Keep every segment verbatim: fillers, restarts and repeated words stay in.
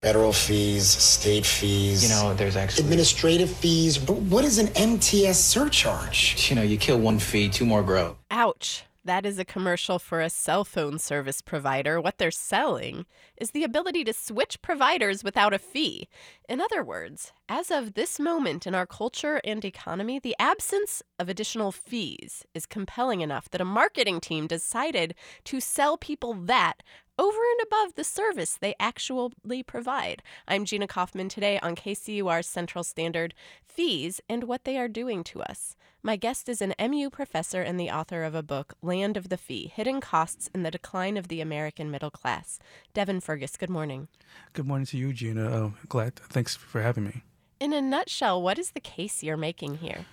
Federal fees, state fees. You know, there's actually... administrative fees. But what is an M T S surcharge? You know, you kill one fee, two more grow. Ouch. That is a commercial for a cell phone service provider. What they're selling is the ability to switch providers without a fee. In other words, as of this moment in our culture and economy, the absence of additional fees is compelling enough that a marketing team decided to sell people that over and above the service they actually provide. I'm Gina Kaufman today on K C U R's Central Standard, Fees and What They Are Doing to Us. My guest is an M U professor and the author of a book, Land of the Fee, Hidden Costs and the Decline of the American Middle Class. Devin Fergus, good morning. Good morning to you, Gina. Uh, glad. Thanks for having me. In a nutshell, what is the case you're making here?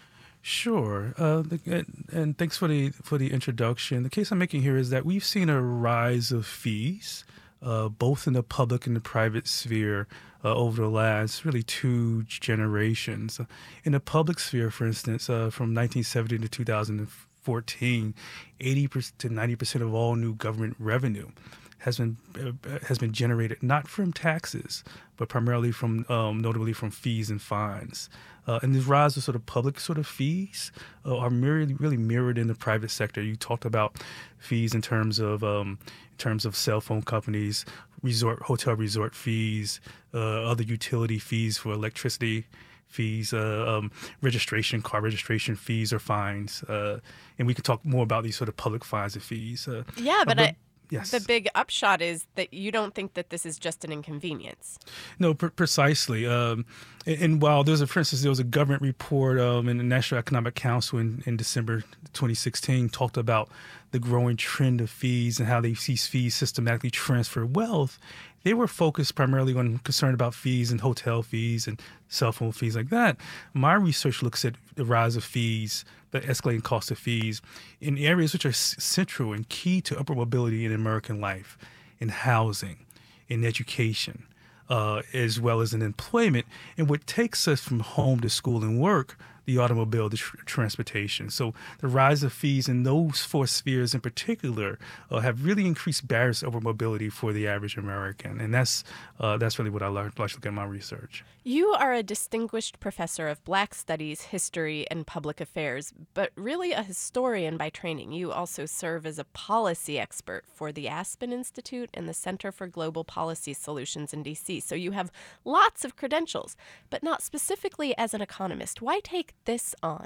Sure, uh, the, and thanks for the for the introduction. The case I'm making here is that we've seen a rise of fees, uh, both in the public and the private sphere, uh, over the last really two generations. In the public sphere, for instance, uh, from nineteen seventy to two thousand fourteen, eighty to ninety percent of all new government revenue has been uh, has been generated not from taxes, but primarily from, um, notably from fees and fines. Uh, and this rise of sort of public sort of fees uh, are really, really mirrored in the private sector. You talked about fees in terms of um, in terms of cell phone companies, resort hotel resort fees, uh, other utility fees for electricity fees, uh, um, registration, car registration fees or fines. Uh, and we could talk more about these sort of public fines and fees. Uh, yeah, but, uh, but I... Yes. The big upshot is that you don't think that this is just an inconvenience. No, pre- precisely. Um, and, and while there's a, for instance, there was a government report um, in the National Economic Council in, in December twenty sixteen talked about the growing trend of fees and how they see fees systematically transfer wealth. They were focused primarily on concern about fees and hotel fees and cell phone fees like that. My research looks at the rise of fees, the escalating cost of fees in areas which are s- central and key to upward mobility in American life, in housing, in education, uh, as well as in employment, and what takes us from home to school and work, the automobile, the tr- transportation. So the rise of fees in those four spheres in particular uh, have really increased barriers over mobility for the average American. And that's uh, that's really what I learned like to look at my research. You are a distinguished professor of Black Studies, History, and Public Affairs, but really a historian by training. You also serve as a policy expert for the Aspen Institute and the Center for Global Policy Solutions in D C. So you have lots of credentials, but not specifically as an economist. Why take this on?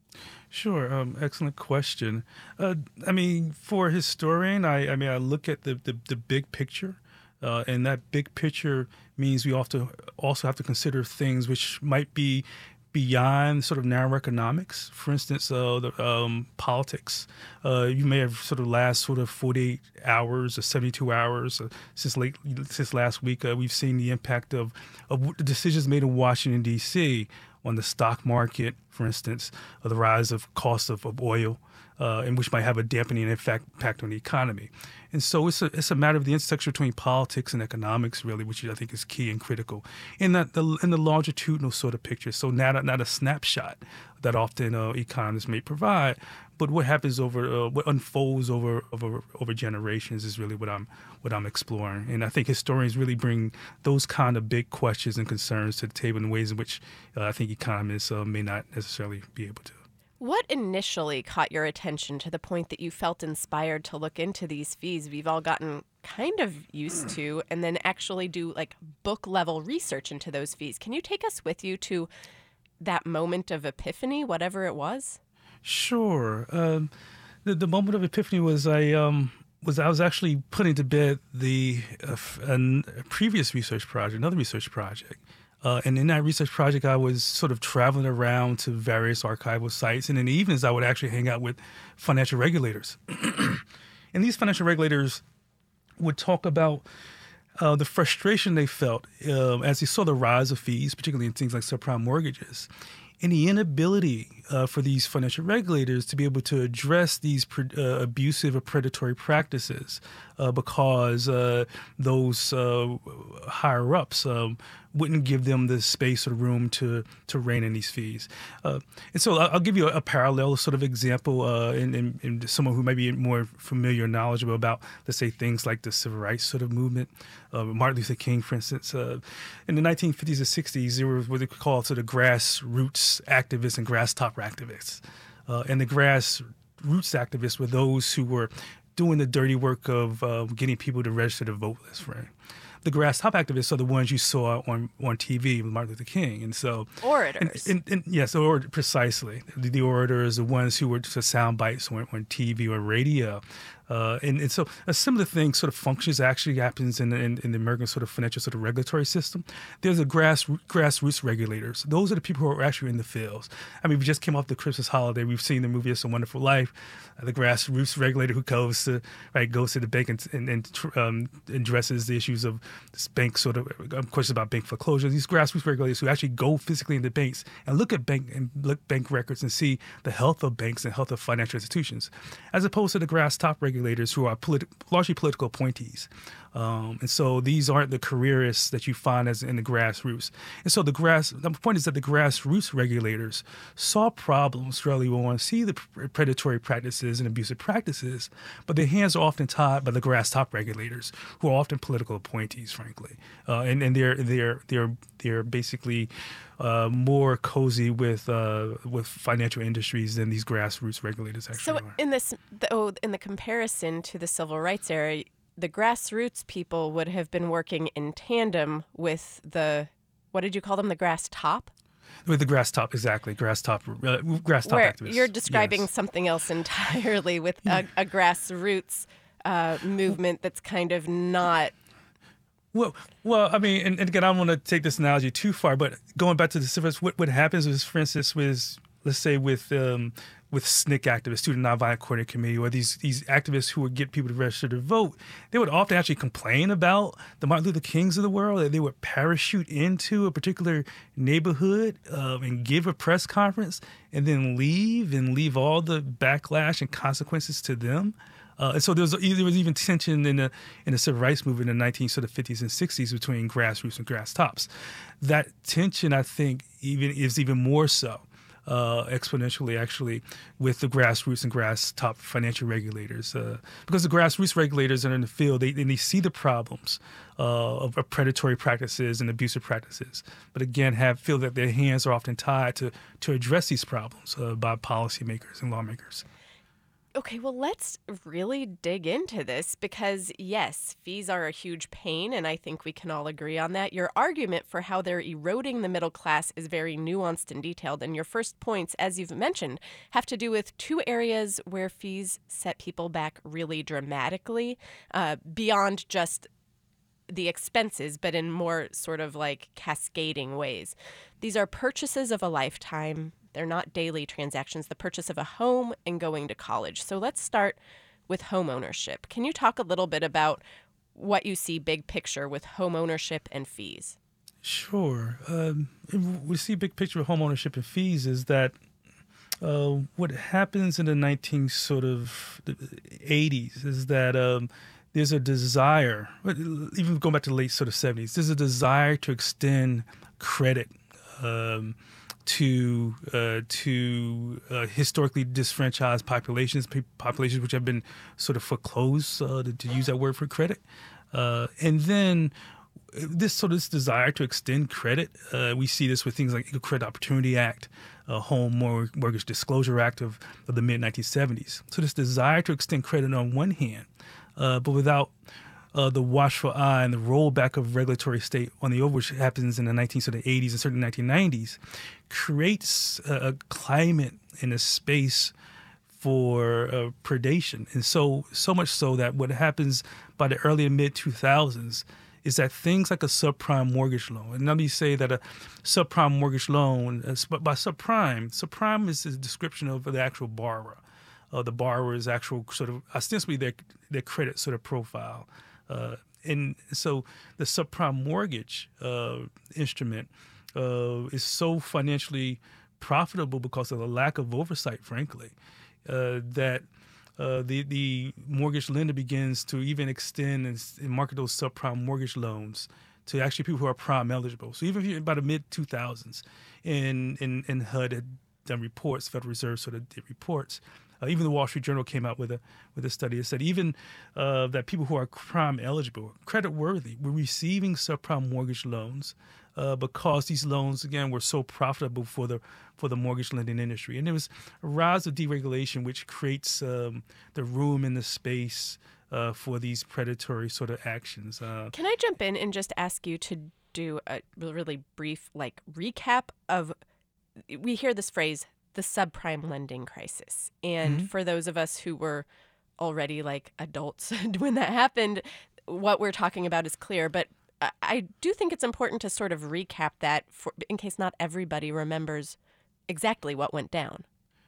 Sure. Um, excellent question. Uh, I mean, for a historian, I, I mean, I look at the, the, the big picture, uh, and that big picture means we have to also have to consider things which might be beyond sort of narrow economics. For instance, uh, the, um, politics. Uh, you may have sort of last sort of forty-eight hours or seventy-two hours uh, since late since last week. Uh, we've seen the impact of, of the decisions made in Washington, D C on the stock market, for instance, or the rise of cost of, of oil, uh, and which might have a dampening effect, impact on the economy. And so it's a, it's a matter of the intersection between politics and economics, really, which I think is key and critical in that the in the longitudinal sort of picture. So not a, not a snapshot that often uh, economists may provide, but what happens over uh, what unfolds over, over over generations is really what I'm what I'm exploring. And I think historians really bring those kind of big questions and concerns to the table in ways in which uh, I think economists uh, may not necessarily be able to. What initially caught your attention to the point that you felt inspired to look into these fees we've all gotten kind of used to and then actually do like book level research into those fees? Can you take us with you to that moment of epiphany, whatever it was? Sure. Um, the, the moment of epiphany was I um, was I was actually putting to bed the uh, a, a previous research project, another research project. Uh, and in that research project, I was sort of traveling around to various archival sites. And in the evenings, I would actually hang out with financial regulators. And these financial regulators would talk about uh, the frustration they felt uh, as they saw the rise of fees, particularly in things like subprime mortgages, and the inability uh, for these financial regulators to be able to address these pre- uh, abusive or predatory practices uh, because uh, those uh, higher-ups um, wouldn't give them the space or room to to rein in these fees. Uh, and so I'll, I'll give you a, a parallel sort of example uh, in, in, in someone who may be more familiar and knowledgeable about, let's say, things like the civil rights sort of movement. Uh, Martin Luther King, for instance, uh, in the nineteen fifties and sixties, there were what they called sort of grassroots activists and grass top activists. Uh, and the grassroots activists were those who were doing the dirty work of uh, getting people to register to vote list, right? The grass top activists are the ones you saw on, on T V with Martin Luther King. And so orators. And, and, and yes, or, precisely. The, the orators, the ones who were just sound bites on, on T V or radio. Uh, and, and so a similar thing sort of functions, actually happens in, in, in the American sort of financial sort of regulatory system. There's a grass grassroots regulators. Those are the people who are actually in the fields. I mean, we just came off the Christmas holiday. We've seen the movie It's a Wonderful Life. Uh, the grassroots regulator who goes to right goes to the bank and, and, and um, addresses the issues of this bank sort of, of course, about bank foreclosure. These grassroots regulators who actually go physically into banks and look at bank and look bank records and see the health of banks and health of financial institutions, as opposed to the grass top regulators who are politi- largely political appointees. Um, and so these aren't the careerists that you find as in the grassroots. And so the grass, the point is that the grassroots regulators saw problems early on, see the predatory practices and abusive practices, but their hands are often tied by the grass top regulators, who are often political appointees, frankly. Uh, and, and they're they're they're they're basically uh, more cozy with uh, with financial industries than these grassroots regulators actually so are. in this, oh, in the comparison to the civil rights era, the grassroots people would have been working in tandem with the, what did you call them, the grass top? With the grass top, exactly. Grass top, uh, grass top Where activists. you're describing yes. something else entirely with a, a grassroots uh, movement that's kind of not. Well, well, I mean, and, and again, I don't want to take this analogy too far, but going back to the civil rights, what, what happens is, for instance, with, let's say with um, with S N C C activists, Student Nonviolent Coordinating Committee, or these these activists who would get people to register to vote, they would often actually complain about the Martin Luther Kings of the world, that they would parachute into a particular neighborhood um, and give a press conference and then leave and leave all the backlash and consequences to them. Uh, and so there was, there was even tension in the in the civil rights movement in the nineteen fifties and sixties between grassroots and grass tops. That tension, I think, even is even more so. Uh, exponentially, actually, with the grassroots and grass top financial regulators, uh, because the grassroots regulators are in the field, they and they see the problems uh, of, of predatory practices and abusive practices, but again, have feel that their hands are often tied to to address these problems uh, by policymakers and lawmakers. Okay, well, let's really dig into this because, yes, fees are a huge pain, and I think we can all agree on that. Your argument for how they're eroding the middle class is very nuanced and detailed, and your first points, as you've mentioned, have to do with two areas where fees set people back really dramatically, uh, beyond just the expenses, but in more sort of like cascading ways. These are purchases of a lifetime. They're not daily transactions, the purchase of a home and going to college. So let's start with home ownership. Can you talk a little bit about what you see big picture with home ownership and fees? Sure. Um, we see big picture with home ownership and fees is that uh, what happens in the nineteen sort of eighties is that um, there's a desire, even going back to the late sort of seventies, there's a desire to extend credit um, to uh, to uh, historically disfranchised populations, populations which have been sort of foreclosed, uh, to, to use that word for credit. Uh, and then this sort of this desire to extend credit, uh, we see this with things like Equal Credit Opportunity Act, uh, Home Mortgage Disclosure Act of, of the mid nineteen seventies. So this desire to extend credit on one hand, uh, but without Uh, the watchful eye and the rollback of regulatory state on the over, which happens in the nineteen eighties and certainly nineteen nineties, creates a, a climate and a space for uh, predation. And so, so much so that what happens by the early and mid two thousands is that things like a subprime mortgage loan, and let me say that a subprime mortgage loan, uh, by subprime, subprime is a description of the actual borrower, uh, the borrower's actual sort of, ostensibly their, their credit sort of profile. Uh, and so the subprime mortgage uh, instrument uh, is so financially profitable because of the lack of oversight, frankly, uh, that uh, the the mortgage lender begins to even extend and, and market those subprime mortgage loans to actually people who are prime eligible. So even if you're about the mid two thousands, and, and, and H U D had done reports, Federal Reserve sort of did reports. Uh, even the Wall Street Journal came out with a with a study that said even uh, that people who are prime eligible, credit worthy, were receiving subprime mortgage loans uh, because these loans again were so profitable for the for the mortgage lending industry. And there was a rise of deregulation, which creates um, the room and the space uh, for these predatory sort of actions. Uh, Can I jump in and just ask you to do a really brief like recap of? We hear this phrase, the subprime lending crisis. And mm-hmm. for those of us who were already like adults when that happened, what we're talking about is clear. But I, I do think it's important to sort of recap that for, in case not everybody remembers exactly what went down.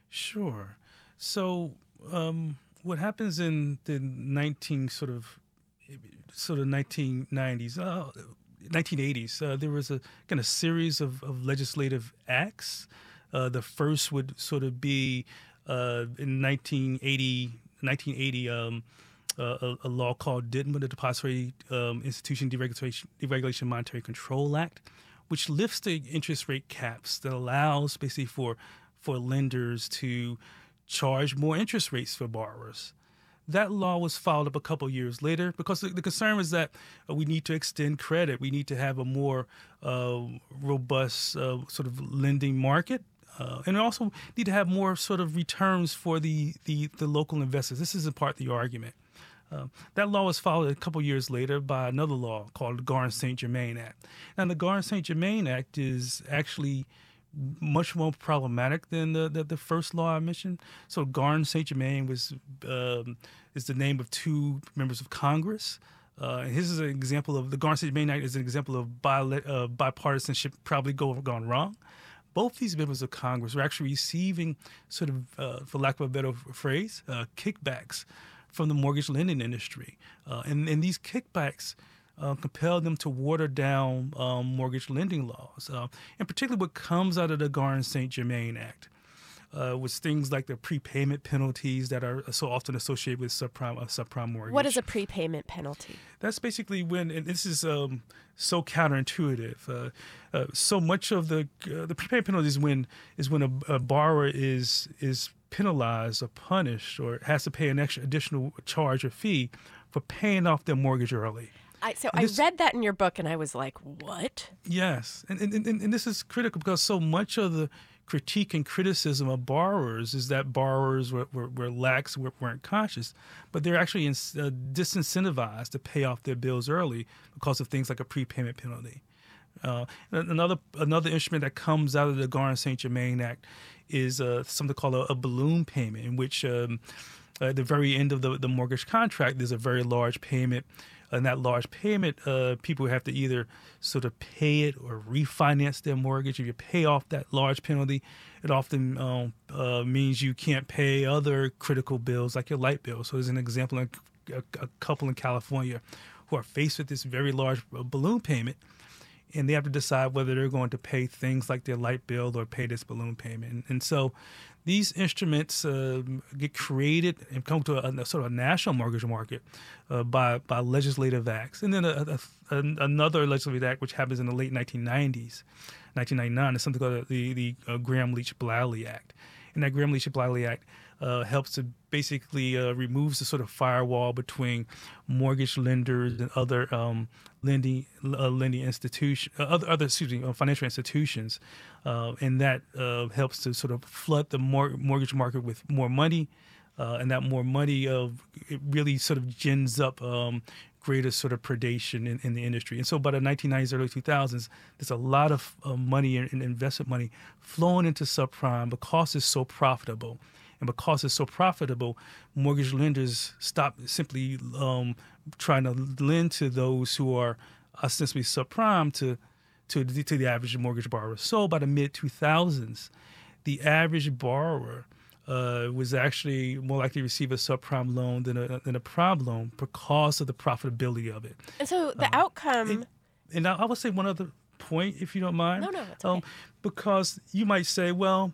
Sure. So um, what happens in the nineteen sort of sort of nineteen nineties, uh, nineteen eighties, uh, there was a kind of series of, of legislative acts. Uh, the first would sort of be uh, in nineteen eighty, nineteen eighty um, uh, a, a law called D I T M A, the Depository um, Institution Deregulation, Deregulation Monetary Control Act, which lifts the interest rate caps that allows basically for for lenders to charge more interest rates for borrowers. That law was followed up a couple years later because the, the concern was that uh, we need to extend credit. We need to have a more uh, robust uh, sort of lending market. Uh, and we also need to have more sort of returns for the, the, the local investors. This is in part the argument. Uh, that law was followed a couple years later by another law called the Garn-Saint Germain Act. Now, the Garn-Saint Germain Act is actually much more problematic than the, the, the first law I mentioned. So Garn-Saint Germain was um, is the name of two members of Congress. Uh, and this is an example of the Garn-Saint Germain Act is an example of bi- uh, bipartisanship probably go, gone wrong. Both these members of Congress were actually receiving sort of, uh, for lack of a better phrase, uh, kickbacks from the mortgage lending industry. Uh, and, and these kickbacks Uh, compelled them to water down um, mortgage lending laws. Uh, and particularly what comes out of the Garn-Saint Germain Act uh, was things like the prepayment penalties that are so often associated with subprime, uh, subprime mortgage. What is a prepayment penalty? That's basically when, and this is um, so counterintuitive. Uh, uh, so much of the uh, the prepayment penalty is when is when a, a borrower is is penalized or punished or has to pay an extra additional charge or fee for paying off their mortgage early. I, so And I this- read that in your book, and I was like, what? Yes, and, and and and this is critical because so much of the critique and criticism of borrowers is that borrowers were, were, were lax, were, weren't conscious, but they're actually in, uh, disincentivized to pay off their bills early because of things like a prepayment penalty. Uh, and another another instrument that comes out of the Garn-Saint Germain Act is uh, something called a, a balloon payment, in which um, at the very end of the, the mortgage contract, there's a very large payment. And that large payment, uh, people have to either sort of pay it or refinance their mortgage. If you pay off that large penalty, it often um, uh, means you can't pay other critical bills like your light bill. So there's an example of a, a couple in California who are faced with this very large balloon payment, and they have to decide whether they're going to pay things like their light bill or pay this balloon payment. And, and so these instruments uh, get created and come to a, a sort of a national mortgage market uh, by by legislative acts. And then a, a, a, another legislative act, which happens in the late nineteen nineties, nineteen ninety-nine, is something called the, the uh, Gramm-Leach-Bliley Act. And that Gramm-Leach-Bliley Act uh, helps to basically uh, removes the sort of firewall between mortgage lenders and other um, lending uh, lending institutions, uh, other other excuse me, uh, financial institutions, uh, and that uh, helps to sort of flood the mor- mortgage market with more money, uh, and that more money uh, it really sort of gins up um, greater sort of predation in, in the industry. And so by the nineteen nineties, early two thousands, there's a lot of uh, money and investment money flowing into subprime because it's so profitable. And because it's so profitable, mortgage lenders stop simply um, trying to lend to those who are ostensibly subprime to, to, to the average mortgage borrower. So by the mid two thousands, the average borrower uh, was actually more likely to receive a subprime loan than a, than a prime loan because of the profitability of it. And so the Um, outcome... And, and I, I would say one other point, if you don't mind. No, no, it's okay. Um, because you might say, well,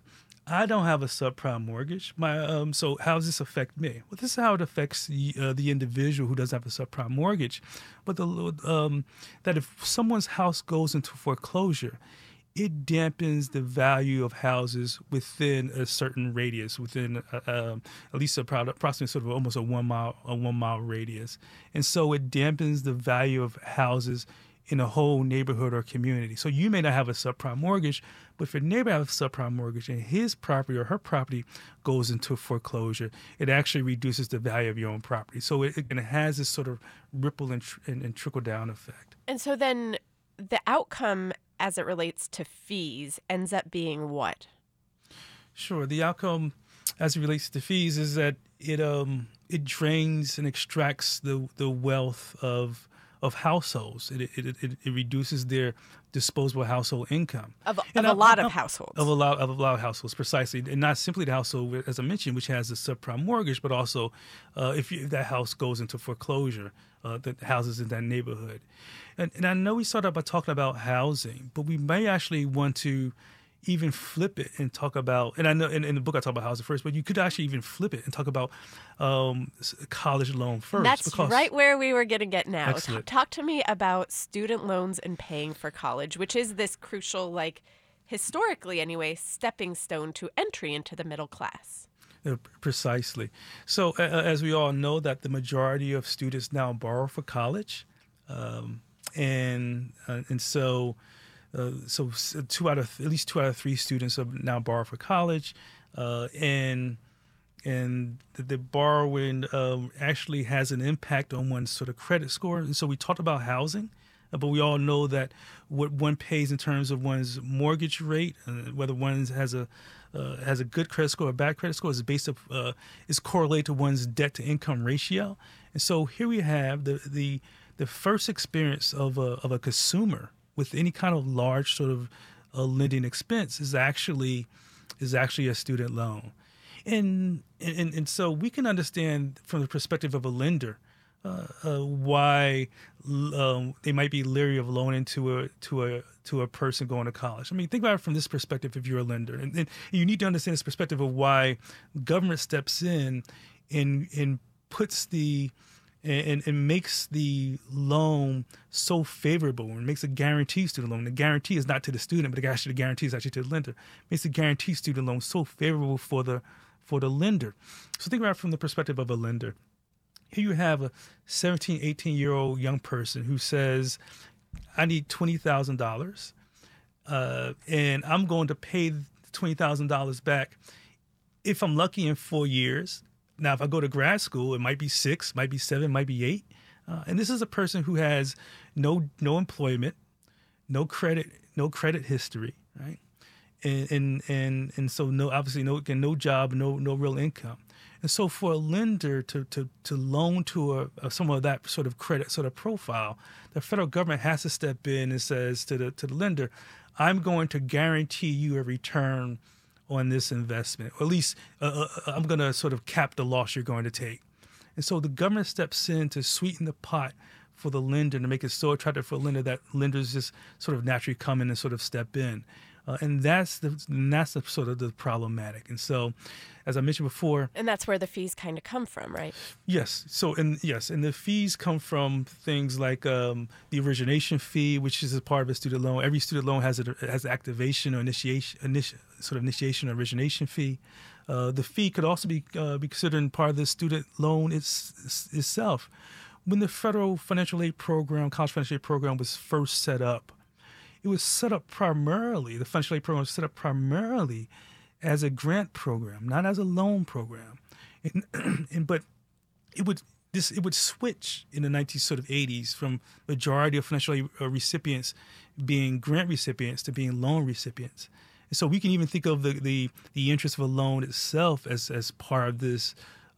I don't have a subprime mortgage. My um, so how does this affect me? Well, this is how it affects the, uh, the individual who doesn't have a subprime mortgage. But the um, that if someone's house goes into foreclosure, it dampens the value of houses within a certain radius, within uh, um, at least a, approximately sort of almost a one mile a one mile radius, and so it dampens the value of houses in a whole neighborhood or community. So you may not have a subprime mortgage, but if your neighbor has a subprime mortgage and his property or her property goes into foreclosure, it actually reduces the value of your own property. So it, it has this sort of ripple and, tr- and, and trickle down effect. And so then the outcome as it relates to fees ends up being what? Sure. The outcome as it relates to fees is that it um it drains and extracts the, the wealth of of households. It it, it it reduces their disposable household income of, of and a I, lot I, of households. Of a lot of a lot of households, precisely, and not simply the household, as I mentioned, which has a subprime mortgage, but also uh, if, you, if that house goes into foreclosure, uh, the houses in that neighborhood. And, and I know we started by talking about housing, but we may actually want to even flip it and talk about, and I know in, in the book I talk about housing first, but you could actually even flip it and talk about um, college loan first. That's because, right where we were going to get now. T- Excellent. talk to me about student loans and paying for college, which is this crucial, like historically anyway, stepping stone to entry into the middle class. Uh, precisely. So uh, as we all know that the majority of students now borrow for college, um, and uh, and so. Uh, so two out of at least two out of three students have now borrow for college, uh, and and the, the borrowing um, actually has an impact on one's sort of credit score. And so we talked about housing, uh, but we all know that what one pays in terms of one's mortgage rate, uh, whether one has a uh, has a good credit score or a bad credit score, is based up uh, is correlated to one's debt to income ratio. And so here we have the the the first experience of a of a consumer with any kind of large sort of uh, lending expense is actually is actually a student loan, and and and so we can understand from the perspective of a lender uh, uh, why um, they might be leery of loaning to a to a to a person going to college. I mean, think about it from this perspective if you're a lender, and, and you need to understand this perspective of why government steps in and and puts the And, and makes the loan so favorable and makes a guarantee student loan. The guarantee is not to the student, but the actually the guarantee is actually to the lender. Makes the guarantee student loan so favorable for the for the lender. So think about it from the perspective of a lender. Here you have a seventeen, eighteen-year-old young person who says, I need twenty thousand dollars, uh, and I'm going to pay twenty thousand dollars back if I'm lucky in four years. Now, if I go to grad school, it might be six, might be seven, might be eight. Uh, and this is a person who has no no employment, no credit, no credit history, right? And and and, and so no obviously no again, no job, no no real income. And so for a lender to to to loan to a, a someone of that sort of credit sort of profile, the federal government has to step in and says to the to the lender, I'm going to guarantee you a return on this investment, or at least uh, I'm going to sort of cap the loss you're going to take. And so the government steps in to sweeten the pot for the lender to make it so attractive for a lender that lenders just sort of naturally come in and sort of step in. Uh, and that's the and that's the sort of the problematic. And so, as I mentioned before, and that's where the fees kind of come from, right? Yes. So, and yes, and the fees come from things like um, the origination fee, which is a part of a student loan. Every student loan has a has activation or initiation, initi- sort of initiation or origination fee. Uh, the fee could also be uh, be considered part of the student loan it's, itself. When the federal financial aid program, college financial aid program, was first set up, it was set up primarily, the financial aid program was set up primarily as a grant program, not as a loan program. And, and but it would this it would switch in the nineteen sort of eighties from majority of financial aid recipients being grant recipients to being loan recipients. And so we can even think of the the, the interest of a loan itself as as part of this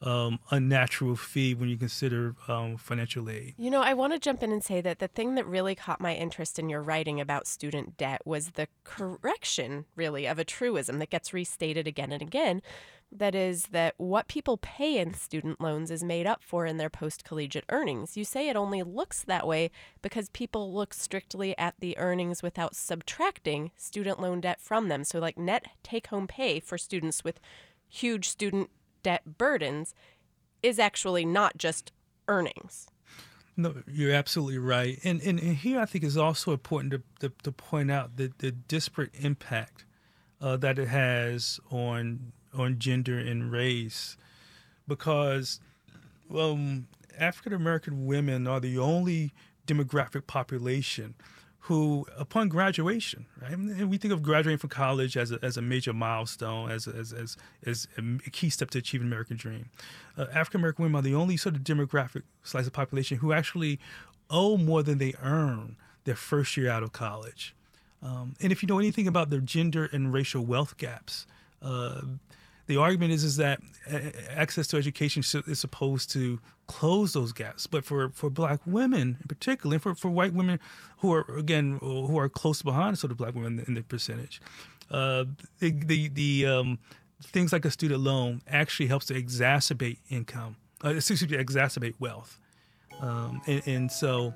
um, unnatural fee when you consider um, financial aid. You know, I want to jump in and say that the thing that really caught my interest in your writing about student debt was the correction, really, of a truism that gets restated again and again. That is that what people pay in student loans is made up for in their post-collegiate earnings. You say it only looks that way because people look strictly at the earnings without subtracting student loan debt from them. So like net take-home pay for students with huge student debt burdens is actually not just earnings. No, you're absolutely right. And, and, and here I think it's also important to, to, to point out the, the disparate impact uh, that it has on on gender and race, because, well, African American women are the only demographic population who, upon graduation, right, and we think of graduating from college as a, as a major milestone, as as as as a key step to achieving the American dream. Uh, African American women are the only sort of demographic slice of population who actually owe more than they earn their first year out of college. Um, and if you know anything about the gender and racial wealth gaps, uh, the argument is is that access to education is supposed to close those gaps. But for, for black women in particular, and for, for white women who are, again, who are close behind sort of black women in the percentage, uh, the, the, the um, things like a student loan actually helps to exacerbate income, uh, excuse me, exacerbate wealth. Um, and, and so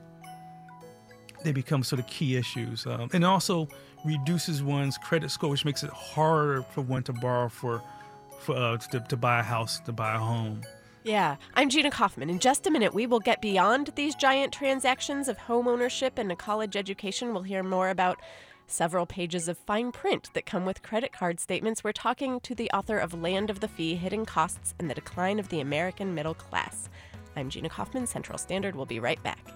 they become sort of key issues. Um, and also reduces one's credit score, which makes it harder for one to borrow for For, uh, to, to buy a house, to buy a home. Yeah, I'm Gina Kaufman. In just a minute, we will get beyond these giant transactions of home ownership and a college education. We'll hear more about several pages of fine print that come with credit card statements. We're talking to the author of Land of the Fee, Hidden Costs and the Decline of the American Middle Class. I'm Gina Kaufman, Central Standard. We'll be right back.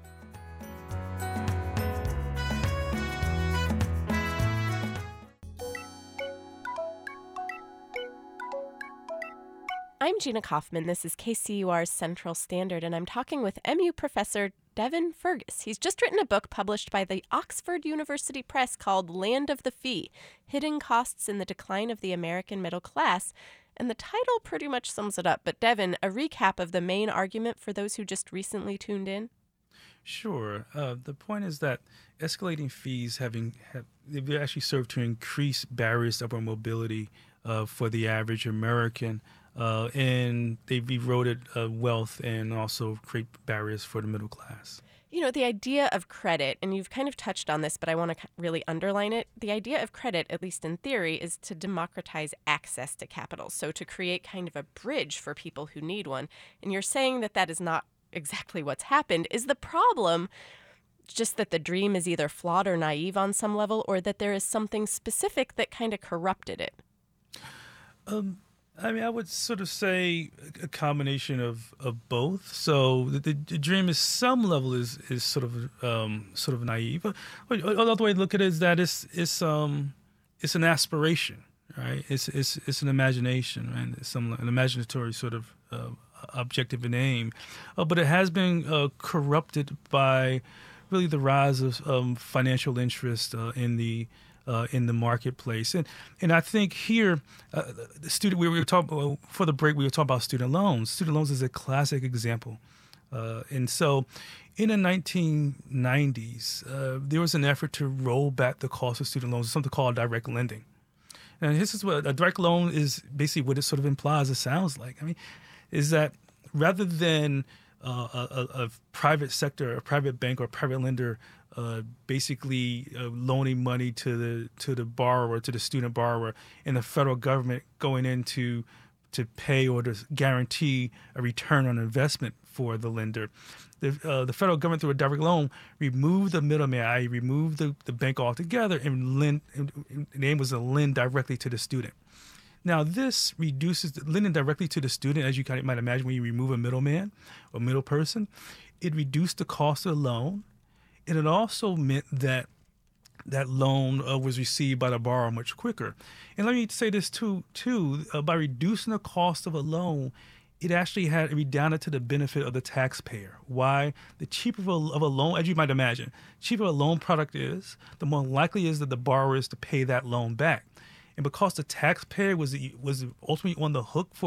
I'm Gina Kaufman. This is K C U R's Central Standard, and I'm talking with M U professor Devin Fergus. He's just written a book published by the Oxford University Press called Land of the Fee, Hidden Costs in the Decline of the American Middle Class. And the title pretty much sums it up. But Devin, a recap of the main argument for those who just recently tuned in? Sure. Uh, the point is that escalating fees having have, they've actually served to increase barriers to upward mobility uh, for the average American. Uh, and they've eroded uh, wealth and also create barriers for the middle class. You know, the idea of credit, and you've kind of touched on this, but I want to really underline it. The idea of credit, at least in theory, is to democratize access to capital. So to create kind of a bridge for people who need one. And you're saying that that is not exactly what's happened. Is the problem just that the dream is either flawed or naive on some level, or that there is something specific that kind of corrupted it? Um. I mean, I would sort of say a combination of, of both. So the, the, the dream, at some level, is is sort of um, sort of naive. But another way to look at it is that it's it's um it's an aspiration, right? It's it's it's an imagination, right? It's some an imaginatory sort of uh, objective and aim, uh, but it has been uh, corrupted by really the rise of um, financial interest uh, in the. Uh, in the marketplace. And and I think here, uh, the student we were talking well, for the break, we were talking about student loans. Student loans is a classic example. Uh, and so in the nineteen nineties, uh, there was an effort to roll back the cost of student loans, something called direct lending. And this is what a direct loan is basically what it sort of implies, it sounds like. I mean, is that rather than uh, a, a private sector, a private bank or a private lender Uh, basically uh, loaning money to the to the borrower, to the student borrower, and the federal government going in to to pay or to guarantee a return on investment for the lender. The uh, the federal government, through a direct loan, removed the middleman, that is, removed the, the bank altogether, and lend. And, and the aim was to lend directly to the student. Now, this reduces the, lending directly to the student, as you kind of might imagine, when you remove a middleman or middle person, it reduced the cost of the loan. And it also meant that that loan uh, was received by the borrower much quicker. And let me say this too, too uh, by reducing the cost of a loan, it actually had it redounded to the benefit of the taxpayer. Why? The cheaper of a, of a loan, as you might imagine, cheaper a loan product is, the more likely is that the borrower is to pay that loan back. And because the taxpayer was was ultimately on the hook for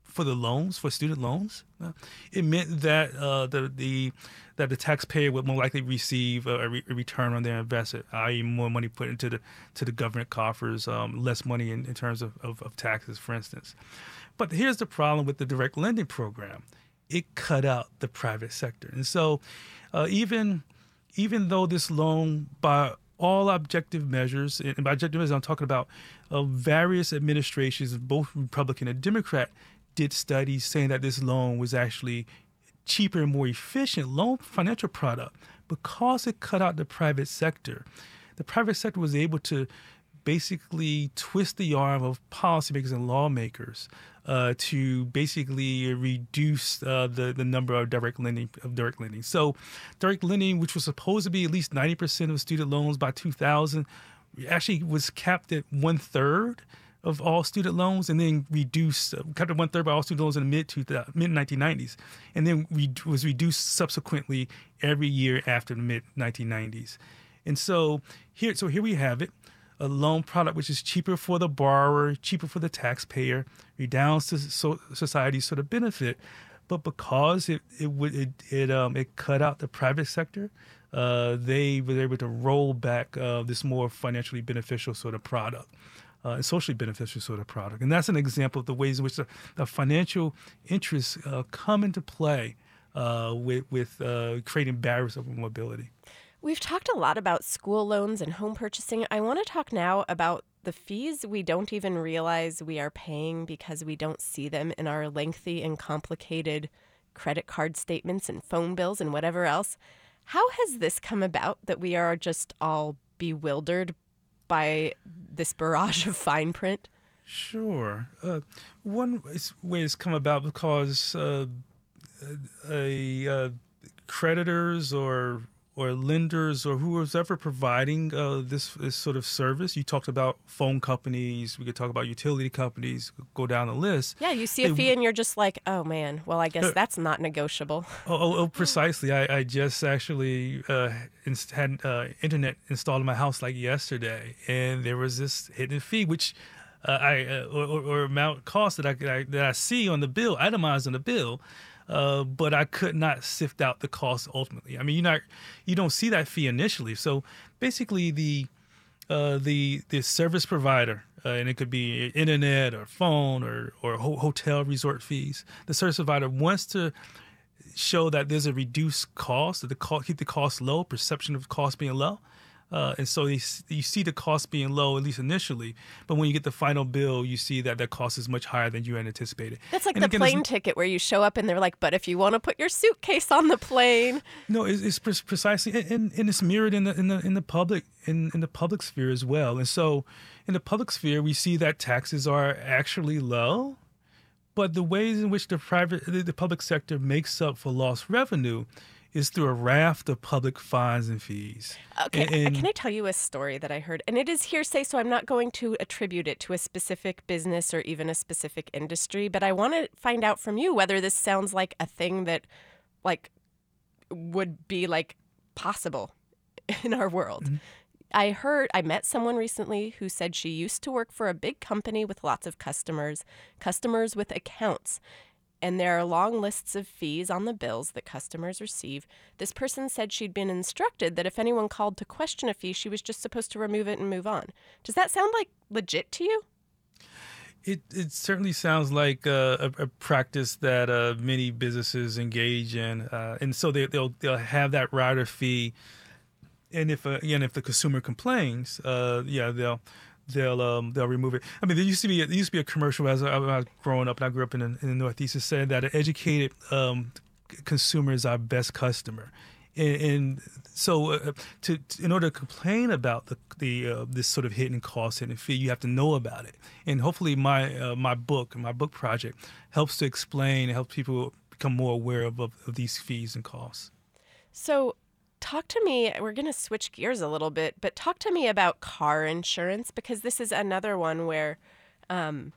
for the loans, for student loans. Uh, it meant that uh, the the that the taxpayer would more likely receive a, a, re- a return on their investment, that is, more money put into the to the government coffers, um, less money in, in terms of, of, of taxes, for instance. But here's the problem with the direct lending program: it cut out the private sector, and so uh, even even though this loan, by all objective measures, and by objective measures I'm talking about uh, various administrations, both Republican and Democrat, did studies saying that this loan was actually cheaper and more efficient loan financial product because it cut out the private sector. The private sector was able to basically twist the arm of policymakers and lawmakers uh, to basically reduce uh, the the number of direct lending of direct lending. So, direct lending, which was supposed to be at least ninety percent of student loans by two thousand, actually was capped at one third of all student loans, and then reduced, uh, capped at one third by all student loans in the mid to the mid nineteen nineties, and then re- was reduced subsequently every year after the mid nineteen nineties. And so here, so here we have it. A loan product which is cheaper for the borrower, cheaper for the taxpayer, redounds to so, society's sort of benefit, but because it it would it it um it cut out the private sector, uh, they were able to roll back uh, this more financially beneficial sort of product, uh, and socially beneficial sort of product, and that's an example of the ways in which the, the financial interests uh, come into play uh, with with uh, creating barriers of mobility. We've talked a lot about school loans and home purchasing. I want to talk now about the fees we don't even realize we are paying because we don't see them in our lengthy and complicated credit card statements and phone bills and whatever else. How has this come about that we are just all bewildered by this barrage of fine print? Sure. Uh, one way it's come about because uh, a, a creditors or or lenders or who was ever providing uh, this, this sort of service. You talked about phone companies. We could talk about utility companies. Go down the list. Yeah, you see a fee and you're just like, oh, man, well, I guess uh, that's not negotiable. Oh, oh, oh precisely. I, I just actually uh, had uh, internet installed in my house like yesterday, and there was this hidden fee, which uh, I uh, or, or amount cost that I, I that I see on the bill, itemized on the bill. Uh, but I could not sift out the cost ultimately. I mean, you not you don't see that fee initially. So basically, the uh, the the service provider, uh, and it could be internet or phone or or ho- hotel resort fees. The service provider wants to show that there's a reduced cost, that the cost, keep the cost low, perception of cost being low. Uh, and so you, you see the cost being low, at least initially. But when you get the final bill, you see that that cost is much higher than you had anticipated. That's like and the again, plane ticket where you show up and they're like, but if you want to put your suitcase on the plane. No, it's, it's pre- precisely, and, and it's mirrored in the in the in the public in, in the public sphere as well. And so, in the public sphere, we see that taxes are actually low, but the ways in which the private the, the public sector makes up for lost revenue is through a raft of public fines and fees. Okay, and, can I tell you a story that I heard? And it is hearsay, so I'm not going to attribute it to a specific business or even a specific industry, but I want to find out from you whether this sounds like a thing that, like, would be, like, possible in our world. Mm-hmm. I heard, I met someone recently who said she used to work for a big company with lots of customers, customers with accounts. And there are long lists of fees on the bills that customers receive. This person said she'd been instructed that if anyone called to question a fee, she was just supposed to remove it and move on. Does that sound like legit to you? It it certainly sounds like a, a, a practice that uh, many businesses engage in, uh, and so they, they'll they'll have that rider fee, and if uh, again if the consumer complains, uh, yeah they'll. They'll um they'll remove it. I mean, there used to be a, there used to be a commercial as I, I was growing up, and I grew up in, in the Northeast. It said that an educated um, consumer is our best customer, and, and so uh, to, to in order to complain about the the uh, this sort of hidden cost, hidden fee, you have to know about it. And hopefully, my uh, my book, my book project, helps to explain, and helps people become more aware of, of, of these fees and costs. So. Talk to me, we're going to switch gears a little bit, but talk to me about car insurance, because this is another one where um,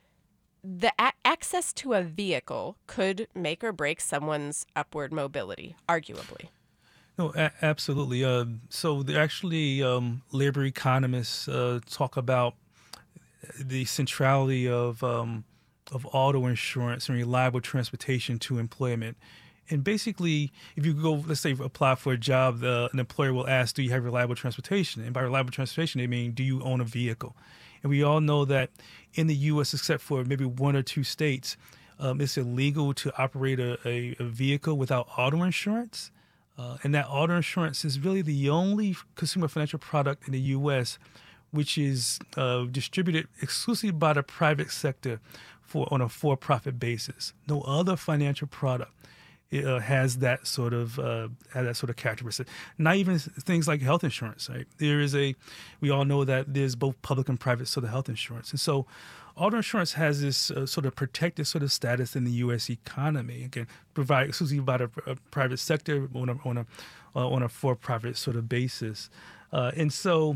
the a- access to a vehicle could make or break someone's upward mobility, arguably. No, a- absolutely. Uh, so there actually um, labor economists uh, talk about the centrality of um, of auto insurance and reliable transportation to employment. And basically, if you go, let's say, apply for a job, uh, an employer will ask, do you have reliable transportation? And by reliable transportation, they mean, do you own a vehicle? And we all know that in the U S, except for maybe one or two states, um, it's illegal to operate a, a, a vehicle without auto insurance. Uh, and that auto insurance is really the only consumer financial product in the U S which is uh, distributed exclusively by the private sector for on a for-profit basis. No other financial product uh, has that sort of uh, has that sort of characteristic. Not even things like health insurance. Right? There is a, we all know that there's both public and private sort of health insurance, and so auto insurance has this uh, sort of protected sort of status in the U S economy. Again, provided exclusively by the uh, private sector on a on a uh, on a for-profit sort of basis, uh, and so.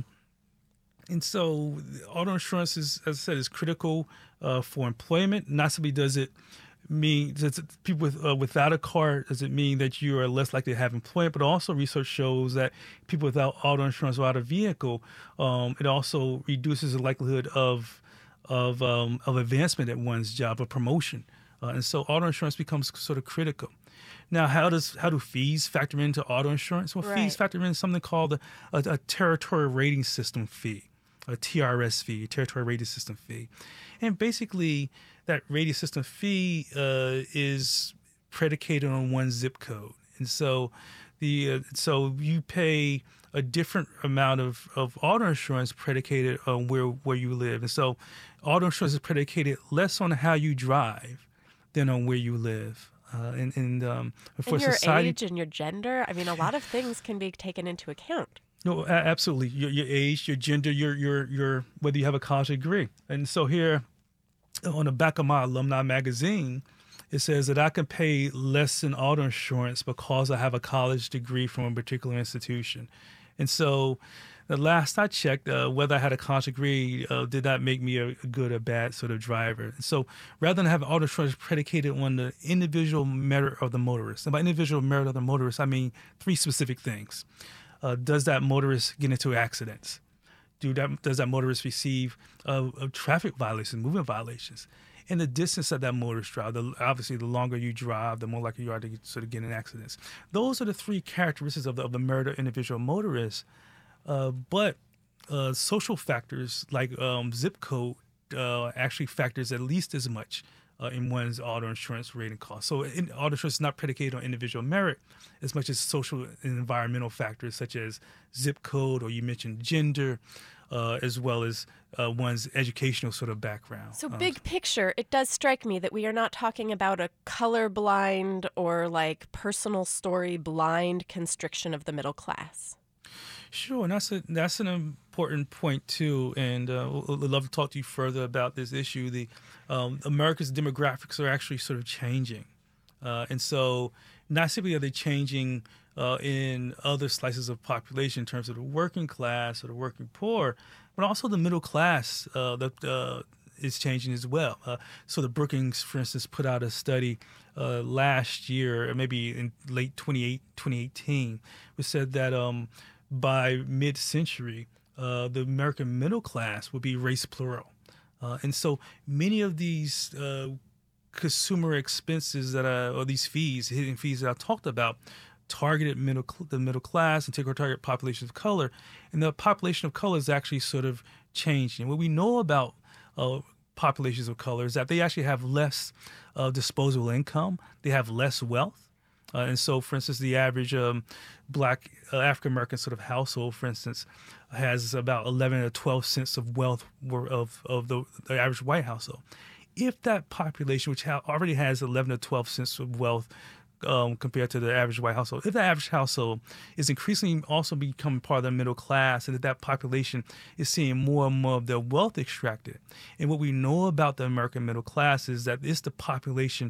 And so auto insurance is, as I said, is critical uh, for employment. Not simply does it mean, does it, people with, uh, without a car, does it mean that you are less likely to have employment, but also research shows that people without auto insurance without a vehicle, um, it also reduces the likelihood of of um, of advancement at one's job, or promotion. Uh, and so auto insurance becomes sort of critical. Now, how does how do fees factor into auto insurance? Well, Right. fees factor in something called a, a, a territory rating system fee, a T R S fee, territory rating system fee. And basically, that rating system fee uh, is predicated on one zip code. And so the uh, so you pay a different amount of, of auto insurance predicated on where, where you live. And so auto insurance is predicated less on how you drive than on where you live. Uh, and and, um, for And your society, age and your gender. I mean, a lot of things can be taken into account. no, a- absolutely. Your, your age, your gender, your your your whether you have a college degree. And so here, on the back of my alumni magazine, it says that I can pay less in auto insurance because I have a college degree from a particular institution. And so, the last I checked, uh, whether I had a college degree uh, did not make me a, a good or bad sort of driver. And so rather than having auto insurance predicated on the individual merit of the motorist, and by individual merit of the motorist, I mean three specific things. Uh, does that motorist get into accidents? Do that, does that motorist receive uh, uh, traffic violations, movement violations? And the distance that that motorist drive, the, obviously the longer you drive, the more likely you are to get, sort of get in accidents. Those are the three characteristics of the, of the merit of individual motorists. Uh, but uh, social factors like um, zip code uh, actually factors at least as much uh, in one's auto insurance rating cost. So in, auto insurance is not predicated on individual merit as much as social and environmental factors such as zip code, or you mentioned gender, uh, as well as uh, one's educational sort of background. So, Uh, big picture, it does strike me that we are not talking about a colorblind or like personal story blind constriction of the middle class. Sure, and that's a that's an important point too, and uh, we'd love to talk to you further about this issue. The um, America's demographics are actually sort of changing, uh, and so not simply are they changing uh, in other slices of population in terms of the working class or the working poor, but also the middle class uh, that uh, is changing as well. Uh, so the Brookings, for instance, put out a study uh, last year, or maybe in late twenty eighteen, which said that Um, by mid-century, uh, the American middle class would be race plural. Uh, and so many of these uh, consumer expenses that I, or these fees, hidden fees that I talked about, targeted middle the middle class and take our target population of color. And the population of color is actually sort of changing. What we know about uh, populations of color is that they actually have less uh, disposable income. They have less wealth. Uh, and so, for instance, the average um, black uh, African-American sort of household, for instance, has about eleven or twelve cents of wealth wor- of, of the, the average white household. If that population, which ha- already has eleven or twelve cents of wealth um, compared to the average white household, if that average household is increasingly also becoming part of the middle class, and that that population is seeing more and more of their wealth extracted. And what we know about the American middle class is that it's the population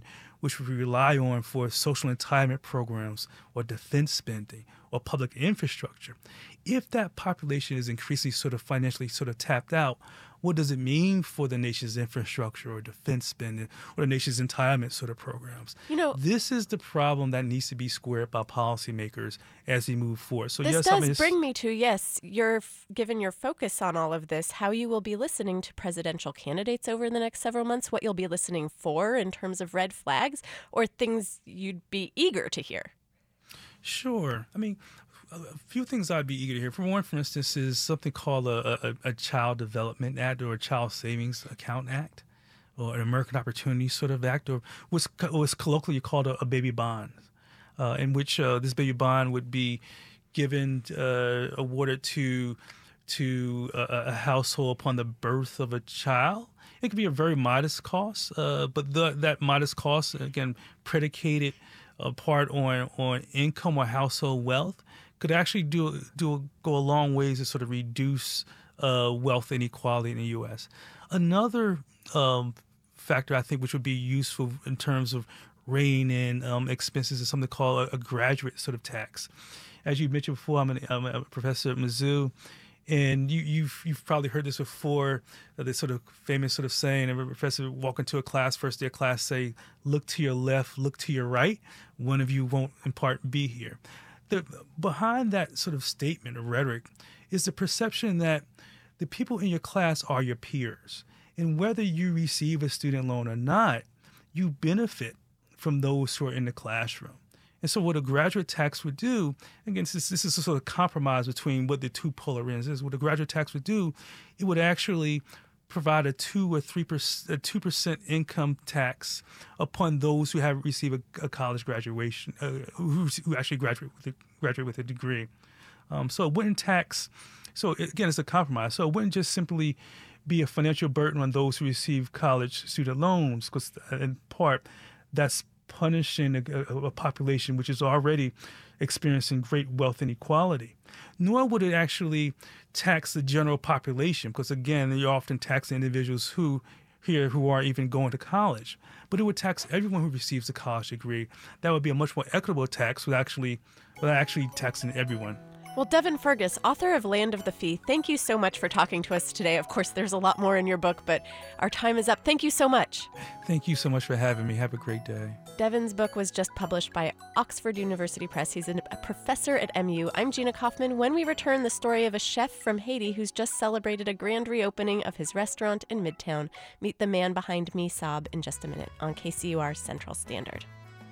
which we rely on for social entitlement programs or defense spending or public infrastructure, if that population is increasingly sort of financially sort of tapped out, what does it mean for the nation's infrastructure or defense spending or the nation's entitlement sort of programs? You know, this is the problem that needs to be squared by policymakers as we move forward. So this yes, does I mean, it's- bring me to, yes, you're f- given your focus on all of this, how you will be listening to presidential candidates over the next several months, what you'll be listening for in terms of red flags, or things you'd be eager to hear. Sure. I mean, a few things I'd be eager to hear. For one, for instance, is something called a, a, a Child Development Act or a Child Savings Account Act or an American Opportunity sort of Act, or what's, what's colloquially called a, a baby bond, uh, in which uh, this baby bond would be given, uh, awarded to to a, a household upon the birth of a child. It could be a very modest cost, uh, but the, that modest cost, again, predicated uh, part on, on income or household wealth, could actually do do go a long ways to sort of reduce uh, wealth inequality in the U S. Another um, factor I think which would be useful in terms of reining in um, expenses is something called a, a graduate sort of tax. As you mentioned before, I'm, an, I'm a professor at Mizzou, and you, you've you've probably heard this before. Uh, this sort of famous sort of saying: a professor walk into a class, first day of class, say, "Look to your left, look to your right. One of you won't in part be here." The, behind that sort of statement or rhetoric is the perception that the people in your class are your peers. And whether you receive a student loan or not, you benefit from those who are in the classroom. And so what a graduate tax would do, again, this, this is a sort of compromise between what the two polar ends is. What a graduate tax would do, it would actually provide a two or three percent, a two percent income tax upon those who have received a, a college graduation, uh, who, who actually graduate with a, graduate with a degree. Um, so it wouldn't tax. So again, it's a compromise. So it wouldn't just simply be a financial burden on those who receive college student loans, because in part that's punishing a, a, a population which is already experiencing great wealth inequality. Nor would it actually tax the general population, because again, you often tax the individuals who here who are even going to college. But it would tax everyone who receives a college degree. That would be a much more equitable tax, without actually, without actually taxing everyone. Well, Devin Fergus, author of Land of the Fee, thank you so much for talking to us today. Of course, there's a lot more in your book, but our time is up. Thank you so much. Thank you so much for having me. Have a great day. Devin's book was just published by Oxford University Press. He's a professor at M U. I'm Gina Kaufman. When we return, the story of a chef from Haiti who's just celebrated a grand reopening of his restaurant in Midtown. Meet the man behind Mesob in just a minute on K C U R Central Standard.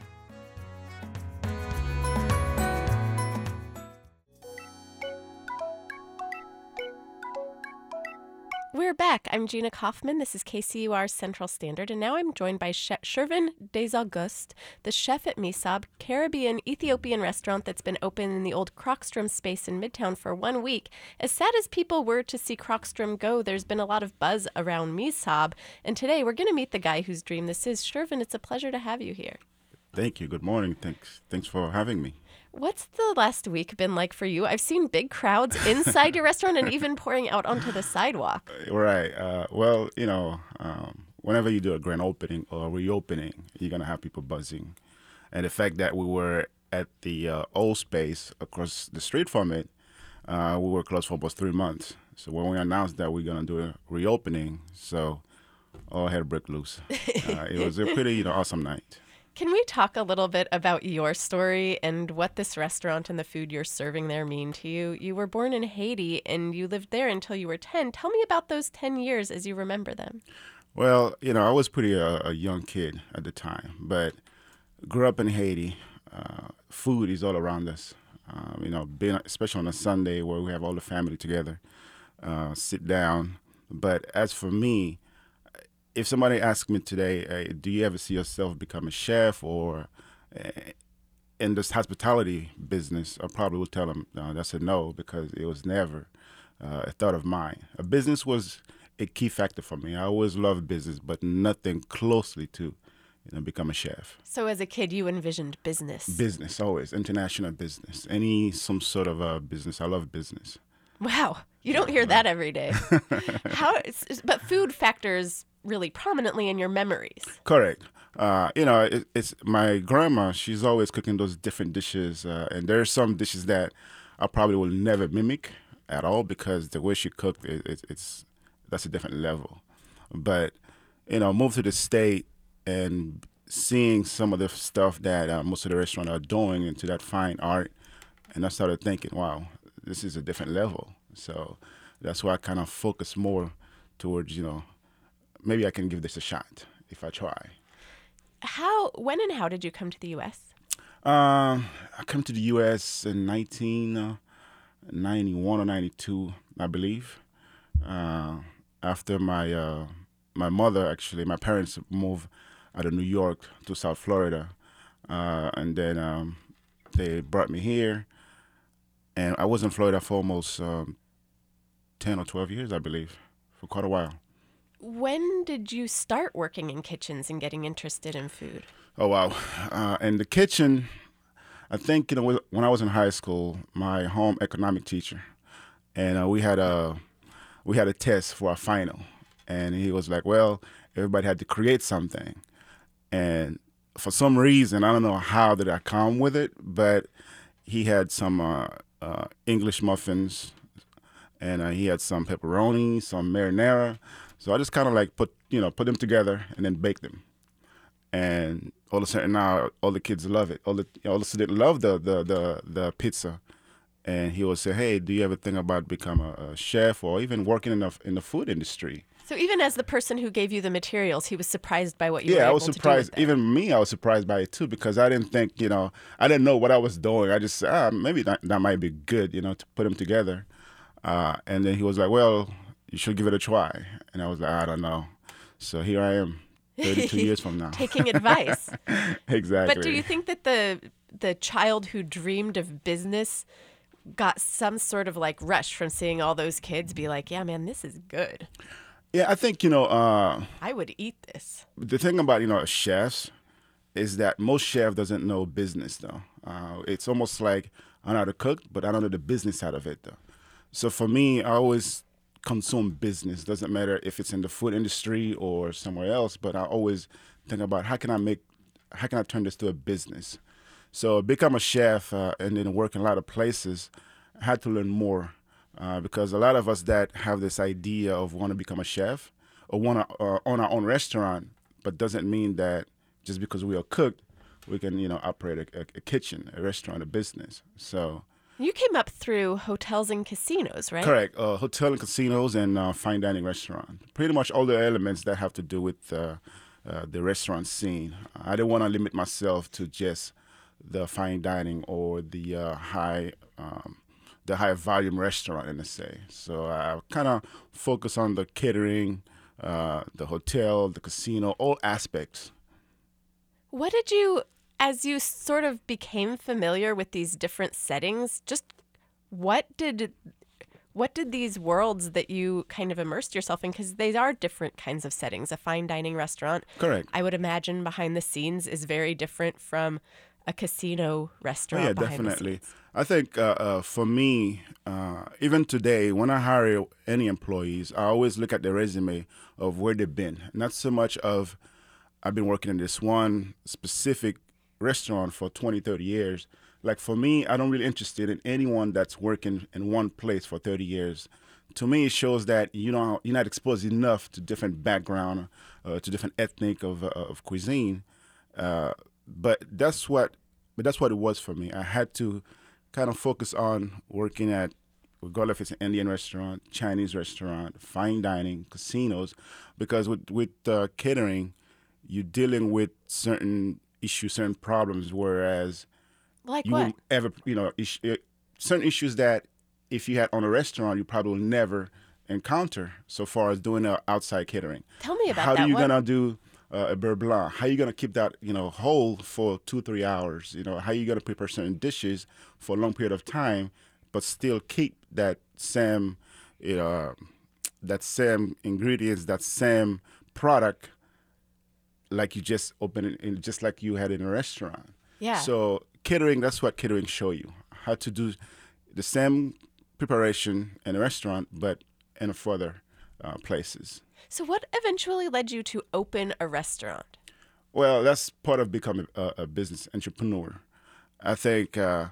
We're back. I'm Gina Kaufman. This is K C U R Central Standard, and now I'm joined by Chef Shervin Desaugustes, the chef at Mesob, Caribbean Ethiopian restaurant that's been open in the old Krokstrom space in Midtown for one week. As sad as people were to see Krokstrom go, there's been a lot of buzz around Mesob, and today we're going to meet the guy whose dream this is. Shervin, it's a pleasure to have you here. Thank you. Good morning. Thanks. Thanks for having me. What's the last week been like for you? I've seen big crowds inside your restaurant and even pouring out onto the sidewalk. Right. Uh, well, you know, um, whenever you do a grand opening or reopening, you're going to have people buzzing. And the fact that we were at the uh, old space across the street from it, uh, we were closed for almost three months. So when we announced that we're going to do a reopening, so all hell broke loose. Uh, it was a pretty, you know, awesome night. Can we talk a little bit about your story and what this restaurant and the food you're serving there mean to you? You were born in Haiti and you lived there until you were ten. Tell me about those ten years as you remember them. Well, you know, I was pretty uh, a young kid at the time, but grew up in Haiti. Uh, food is all around us. Uh, you know, being, especially on a Sunday where we have all the family together, uh, sit down. But as for me, if somebody asked me today, hey, do you ever see yourself become a chef or uh, in this hospitality business, I probably would tell them uh, that's a no, because it was never uh, a thought of mine. A business was a key factor for me. I always loved business, but nothing closely to you know, become a chef. So as a kid, you envisioned business. Business, always. International business. Any, some sort of uh, business. I love business. Wow. You don't hear that every day. How? But food factors really prominently in your memories. Correct. Uh, you know, it, it's my grandma. She's always cooking those different dishes, uh, and there are some dishes that I probably will never mimic at all because the way she cooked, it, it, it's that's a different level. But you know, moved to the state and seeing some of the stuff that uh, most of the restaurants are doing into that fine art, and I started thinking, wow, this is a different level. So that's why I kind of focus more towards, you know, maybe I can give this a shot if I try. How, when and how did you come to the U S? Um, I came to the U S in nineteen ninety-one or ninety-two, I believe. Uh, after my uh, my mother, actually, my parents moved out of New York to South Florida, uh, and then um, they brought me here. And I was in Florida for almost um, ten or twelve years, I believe, for quite a while. When did you start working in kitchens and getting interested in food? Oh, wow. Uh, in the kitchen, I think, you know, when I was in high school, my home economic teacher, and uh, we had a we had a test for our final. And he was like, well, everybody had to create something. And for some reason, I don't know how did I come with it, but he had some uh, uh, English muffins, and uh, he had some pepperoni, some marinara. So I just kind of like put, you know, put them together and then bake them. And all of a sudden now, all the kids love it. All the all the students love the, the, the, the pizza. And he would say, hey, do you ever think about becoming a, a chef or even working in the, in the food industry? So even as the person who gave you the materials, he was surprised by what you yeah, were I able was to do surprised. with them. Even me, I was surprised by it too because I didn't think, you know, I didn't know what I was doing. I just said, ah, maybe that, that might be good, you know, to put them together. Uh, and then he was like, well, you should give it a try. And I was like, I don't know. So here I am, thirty-two years from now. Taking advice. Exactly. But do you think that the the child who dreamed of business got some sort of like rush from seeing all those kids be like, yeah, man, this is good. Yeah, I think, you know, uh, I would eat this. the thing about, you know, chefs is that most chef doesn't know business, though. Uh, it's almost like I know how to cook, but I don't know the business side of it, though. So for me, I always consume business. Doesn't matter if it's in the food industry or somewhere else, but I always think about how can I make, how can I turn this to a business? So become a chef uh, and then work in a lot of places, I had to learn more uh, because a lot of us that have this idea of want to become a chef or want to uh, own our own restaurant, but doesn't mean that just because we are cooked, we can, you know, operate a, a kitchen, a restaurant, a business. So You came up through hotels and casinos, right? correct, uh, hotel and casinos and uh, fine dining restaurant. Pretty much all the elements that have to do with uh, uh, the restaurant scene. I didn't want to limit myself to just the fine dining or the uh, high um, the high volume restaurant, in a say. So I kind of focus on the catering, uh, the hotel, the casino, all aspects. What did you, as you sort of became familiar with these different settings, just what did what did these worlds that you kind of immersed yourself in, because they are different kinds of settings. A fine dining restaurant, Correct. I would imagine behind the scenes is very different from a casino restaurant. Oh, yeah, behind definitely. The scenes. I think uh, uh, for me, uh, even today, when I hire any employees, I always look at their resume of where they've been. Not so much of, I've been working in this one specific restaurant for twenty, thirty years. Like for me, I don't really interested in anyone that's working in one place for thirty years. To me, it shows that you know you're not exposed enough to different background, uh, to different ethnic of uh, of cuisine. Uh, but that's what, but that's what it was for me. I had to kind of focus on working at, regardless if it's an Indian restaurant, Chinese restaurant, fine dining, casinos, because with with uh, catering, you're dealing with certain issues, certain problems, whereas Like you what? won't ever, you know, is, uh, certain issues that if you had on a restaurant, you probably will never encounter so far as doing uh, outside catering. Tell me about How that. do you What- gonna do uh, a beurre blanc? How you gonna keep that, you know, whole for two, three hours? You know, how you gonna prepare certain dishes for a long period of time, but still keep that same, you know, that same ingredients, that same product, like you just opened it, in, just like you had in a restaurant. Yeah. So catering, that's what catering show you. How to do the same preparation in a restaurant, but in a further uh, places. So, what eventually led you to open a restaurant? Well, that's part of becoming a, a business entrepreneur. I think uh,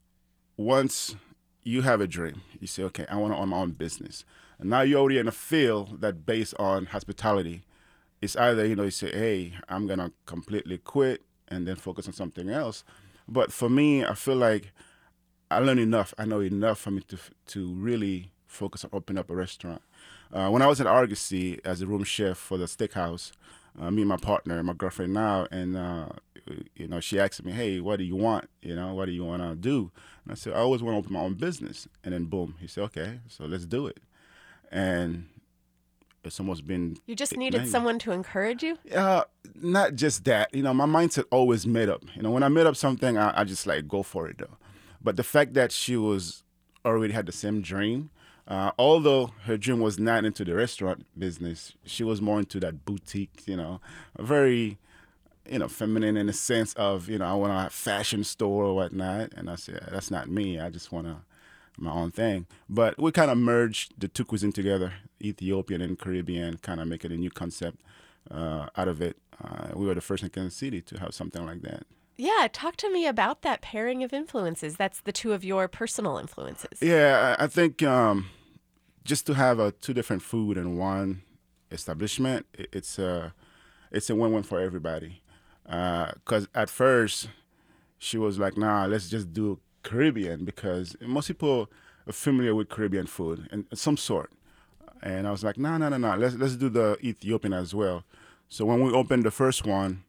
once you have a dream, you say, okay, I want to own my own business. And now you're already in a field that based on hospitality. It's either, you know, you say, hey, I'm going to completely quit and then focus on something else. But for me, I feel like I learned enough. I know enough for me to to really focus on opening up a restaurant. Uh, when I was at Argosy as a room chef for the steakhouse, uh, me and my partner, my girlfriend now, and uh, you know, she asked me, "Hey, what do you want? You know, what do you want to do?" And I said, "I always want to open my own business." And then boom, he said, "Okay, so let's do it." And it's almost been. You just needed nine. someone to encourage you? Uh, not just that. You know, my mindset always made up. You know, when I made up something, I, I just like go for it though. But the fact that she was already had the same dream, uh, although her dream was not into the restaurant business, she was more into that boutique, you know, very, you know, feminine in the sense of, you know, I want a fashion store or whatnot. And I said, that's not me. I just want to my own thing. But we kind of merged the two cuisine together, Ethiopian and Caribbean, kind of making a new concept uh, out of it. Uh, we were the first in Kansas City to have something like that. Yeah, talk to me about that pairing of influences. That's the two of your personal influences. Yeah, I I think um, just to have a two different food in one establishment, it, it's a it's a win-win for everybody. Because at first she was like, "Nah, let's just do Caribbean," because most people are familiar with Caribbean food in some sort. And I was like, "No, no, no, no. Let's let's do the Ethiopian as well." So when we opened the first one,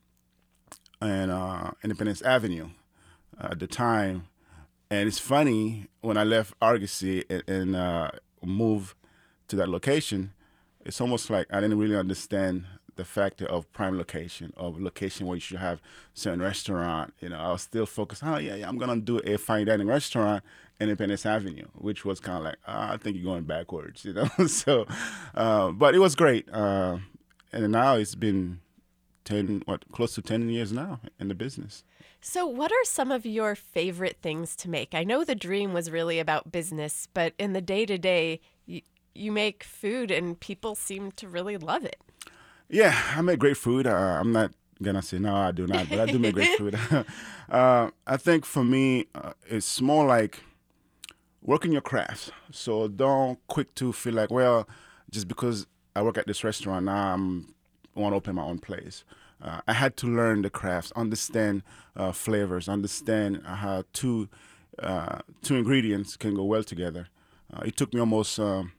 and uh, Independence Avenue uh, at the time. And it's funny, when I left Argosy and, and uh, moved to that location, it's almost like I didn't really understand the factor of prime location, of location where you should have certain restaurant. You know, I was still focused, oh, yeah, yeah, I'm going to do a fine dining restaurant in Independence Avenue, which was kind of like, oh, I think you're going backwards, you know. so, uh, but it was great. Uh, and now it's been ten, what, close to ten years now in the business. So what are some of your favorite things to make? I know the dream was really about business, but in the day-to-day, you, you make food and people seem to really love it. Yeah, I make great food. Uh, I'm not going to say, no, I do not, but I do make great food. uh, I think for me, uh, it's more like working your craft. So don't quick to feel like, well, just because I work at this restaurant, now I'm I want to open my own place. Uh, I had to learn the crafts, understand uh, flavors, understand how two uh, two ingredients can go well together. Uh, it took me almost um,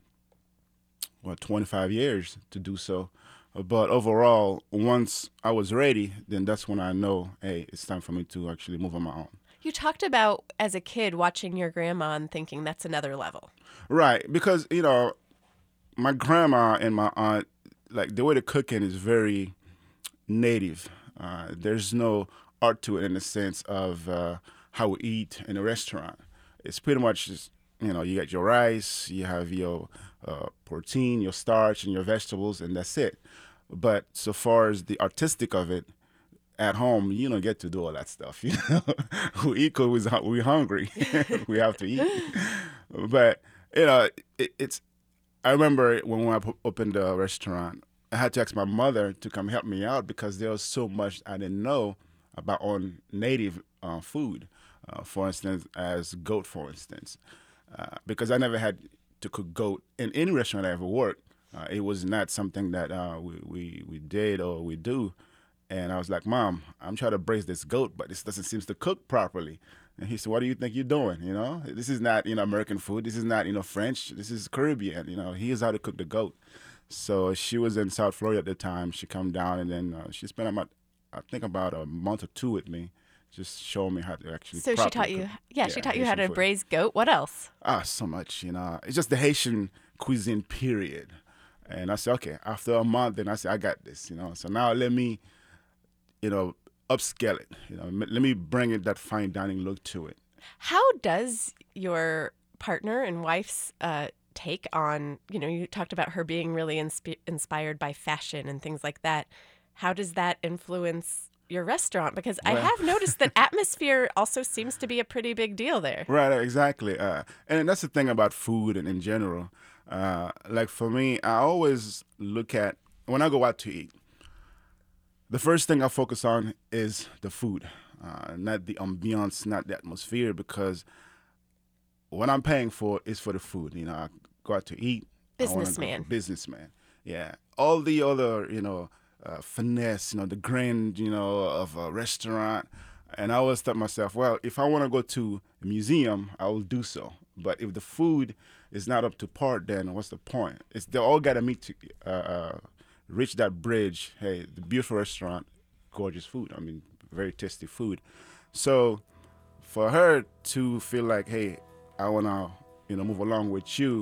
what twenty-five years to do so, but overall, once I was ready, then that's when I know, hey, it's time for me to actually move on my own. You talked about as a kid watching your grandma and thinking that's another level. Right, because you know, my grandma and my aunt, like the way they're cooking is very native. Uh, there's no art to it in the sense of uh, how we eat in a restaurant. It's pretty much just, you know, you got your rice, you have your uh, protein, your starch, and your vegetables, and that's it. But so far as the artistic of it, at home, you don't get to do all that stuff. You know, we eat because we're hungry. We have to eat. But you know, it, it's. I remember when I opened the restaurant, I had to ask my mother to come help me out because there was so much I didn't know about on native uh, food. Uh, for instance, as goat, for instance, uh, because I never had to cook goat in any restaurant I ever worked. Uh, it was not something that uh, we, we we did or we do. And I was like, "Mom, I'm trying to braise this goat, but this doesn't seem to cook properly." And he said, "What do you think you're doing? You know, this is not, you know, American food. This is not, you know, French. This is Caribbean. You know, here's how to cook the goat." So she was in South Florida at the time. She come down and then uh, she spent about, I think about a month or two with me, just showing me how to actually. So she taught you, cook. yeah, she taught you how Haitian to food. braise goat. What else? Ah, so much, you know. It's just the Haitian cuisine, period. And I said, okay, after a month, then I said, I got this, you know. So now let me, you know, upscale it. You know, m- let me bring it that fine dining look to it. How does your partner and wife's uh, take on, you know, you talked about her being really insp- inspired by fashion and things like that. How does that influence your restaurant? Because I Well- have noticed that atmosphere also seems to be a pretty big deal there. Right, exactly. Uh, and that's the thing about food and in general. Uh, like for me, I always look at when I go out to eat. The first thing I focus on is the food, uh, not the ambiance, not the atmosphere, because what I'm paying for is for the food. You know, I go out to eat. Businessman. Businessman. Yeah. All the other, you know, uh, finesse, you know, the grand, you know, of a restaurant. And I always thought to myself, well, if I want to go to a museum, I will do so. But if the food is not up to par, then what's the point? It's they all got to meet to uh, uh, reach that bridge. Hey, the beautiful restaurant, gorgeous food. I mean, very tasty food. So for her to feel like, hey, I want to, you know, move along with you,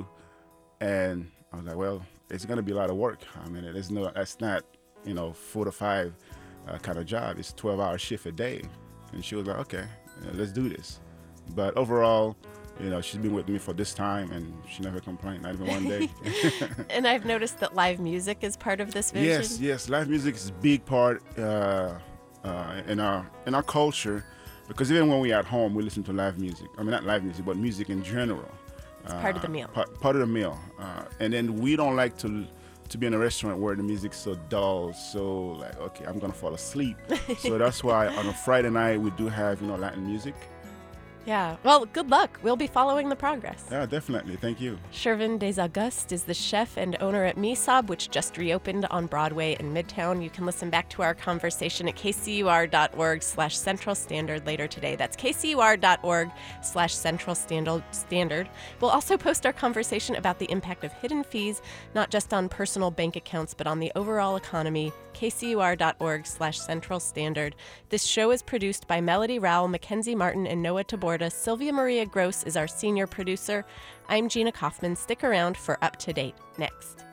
and I was like, well, it's going to be a lot of work. I mean, it's no, that's not, you know, four to five uh, kind of job. It's twelve hour shift a day. And she was like, okay, yeah, let's do this. But overall, you know, she's been with me for this time, and she never complained, not even one day. And I've noticed that live music is part of this vision. Yes, yes, live music is a big part uh, uh, in our in our culture, because even when we're at home, we listen to live music. I mean, not live music, but music in general. It's part of the meal. Part, part of the meal. Uh, and then we don't like to to be in a restaurant where the music's so dull, so like, okay, I'm gonna fall asleep. So that's why on a Friday night we do have, you know, Latin music. Yeah. Well, good luck. We'll be following the progress. Yeah, definitely. Thank you. Shervin Des Augustes is the chef and owner at Misab, which just reopened on Broadway in Midtown. You can listen back to our conversation at kcur.org slash Central Standard later today. That's kcur.org slash Central Standard. We'll also post our conversation about the impact of hidden fees, not just on personal bank accounts, but on the overall economy. kcur.org slash Central Standard. This show is produced by Melody Rowell, Mackenzie Martin, and Noah Taborda. Sylvia Maria Gross is our senior producer. I'm Gina Kaufman. Stick around for Up to Date next.